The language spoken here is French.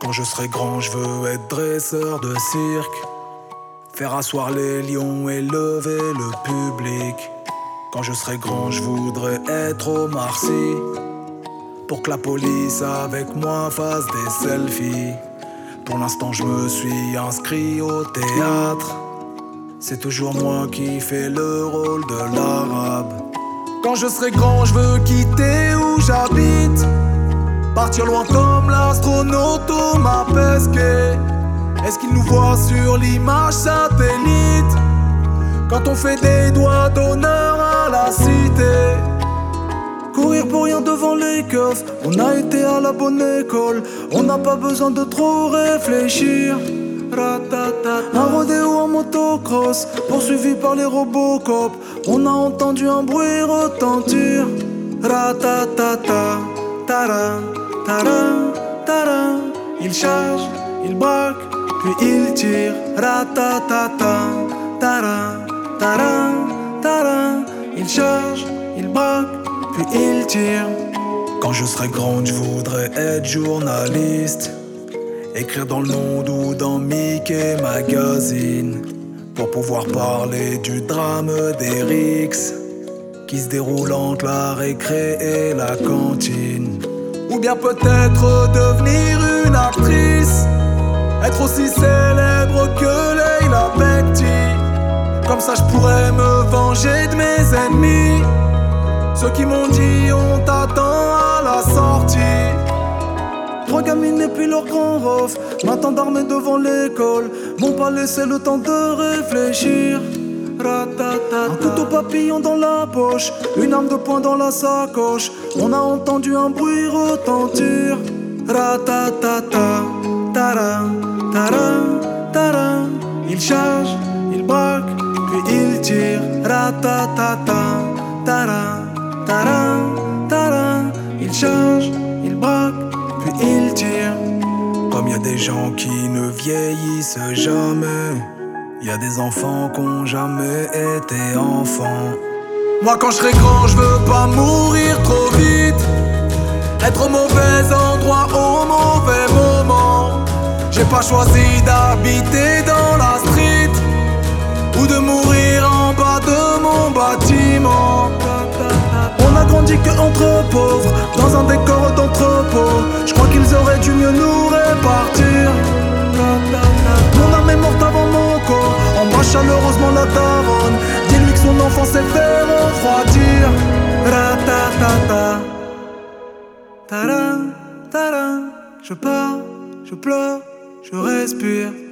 Quand je serai grand, je veux être dresseur de cirque, faire asseoir les lions et lever le public. Quand je serai grand, je voudrais être Omar Sy, pour que la police avec moi fasse des selfies. Pour l'instant, je me suis inscrit au théâtre. C'est toujours moi qui fais le rôle de l'arabe. Quand je serai grand, je veux quitter où j'habite, partir loin comme l'astronaute Thomas Pesquet. Est-ce qu'il nous voit sur l'image satellite quand on fait des doigts d'honneur à la cité? Courir pour rien devant les keufs, on a été à la bonne école, on n'a pas besoin de trop réfléchir. Un rodéo en motocross, poursuivi par les Robocop, on a entendu un bruit retentir. Ratatata, tara, tara, tara. Il charge, il braque, puis il tire. Ratatata, tara, tara, tara. Il charge, il braque, puis il tire. Quand je serai grande, je voudrais être journaliste, écrire dans Le Monde ou dans Mickey Magazine, pour pouvoir parler du drame des rixes qui se déroule entre la récré et la cantine. Ou bien peut-être devenir une actrice, être aussi célèbre que Leila Bekti. Comme ça je pourrais me venger de mes ennemis, ceux qui m'ont dit on t'attend à la sortie. Trois gamines et puis leur grand ref m'attendent armés devant l'école, m'ont pas laissé le temps de réfléchir. Un couteau papillon dans la poche, une arme de poing dans la sacoche, on a entendu un bruit retentir. Ratatata, tara, tara, tara. Il charge, il braque, puis il tire. Ratatata, tara, tara, tara. Il charge, il braque, puis il tire. Comme y a des gens qui ne vieillissent jamais, y a des enfants qui ont jamais été enfants. Moi quand je serai grand, je veux pas mourir trop vite, être au mauvais endroit au mauvais moment. J'ai pas choisi d'habiter dans la street ou de mourir en bas de mon bâtiment. On a grandi que entre pauvres, dans un décor d'entrepôt. Je crois qu'ils auraient dû mieux nous répartir. Mon âme est morte avant mon corps, embrasse chaleureusement la daronne. Dis-lui que son enfant s'est fait refroidir. Ratatata, tara, tara. Je pars, je pleure, je respire.